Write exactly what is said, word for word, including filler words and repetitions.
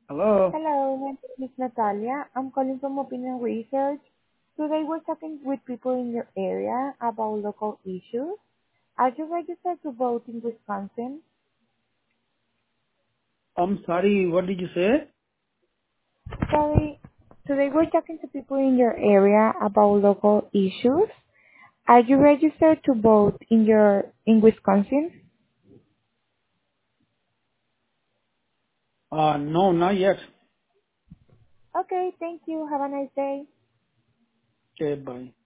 Hello. Hello, my name is Natalia. I'm calling from Opinion Research. Today we're talking with people in your area about local issues. Are you registered to vote in Wisconsin? I'm sorry, what did you say? Sorry, today we're talking to people in your area about local issues. Are you registered to vote in your in Wisconsin? Uh, no, not yet. Okay, thank you. Have a nice day. Okay, bye.